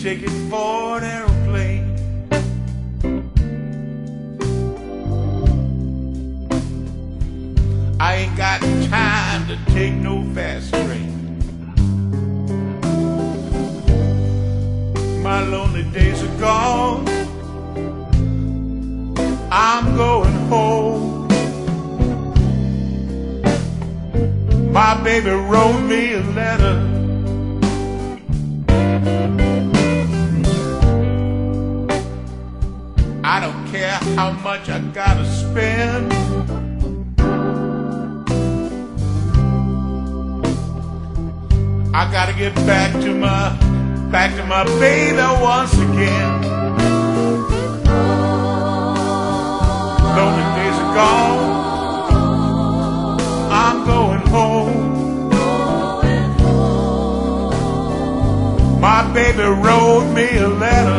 ticket for an aeroplane. I ain't got time to take no fast train. My lonely days are gone. I'm going home. My baby wrote me a letter. I don't care how much I gotta spend. I gotta get back to my baby once again. Lonely days are gone. I'm going home. My baby wrote me a letter.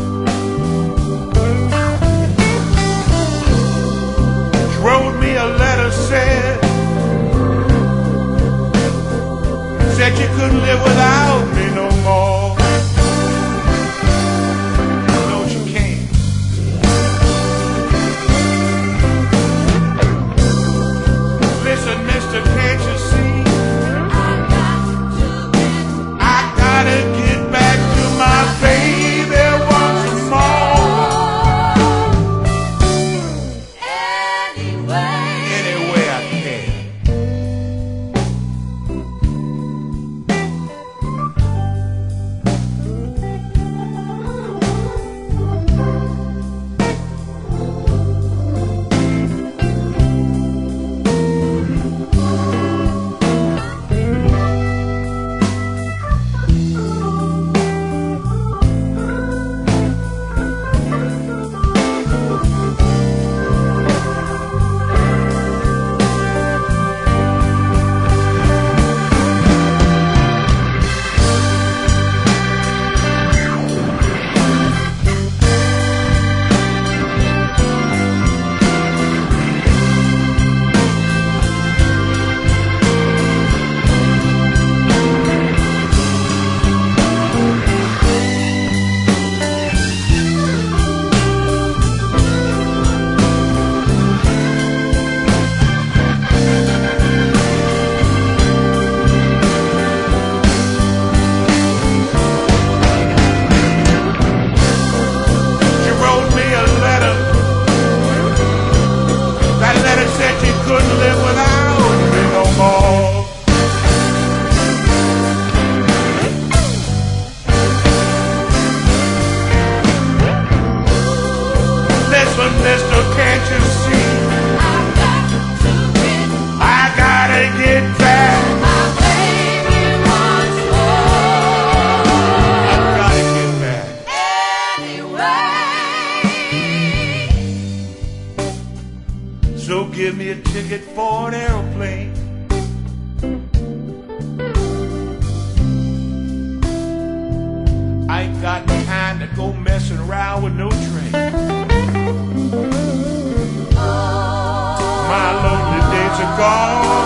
She wrote me a letter, said you couldn't live without me no more. No, you can't. Listen, mister, can't you see? I gotta get back to my baby once more. Any way I can. Couldn't live without me no more. Listen, mister, can't you see? I gotta get back. My baby once more. I gotta get back. Anyway. So give me a ticket for an aeroplane. I ain't got time to go messing around with no train. My lonely days are gone.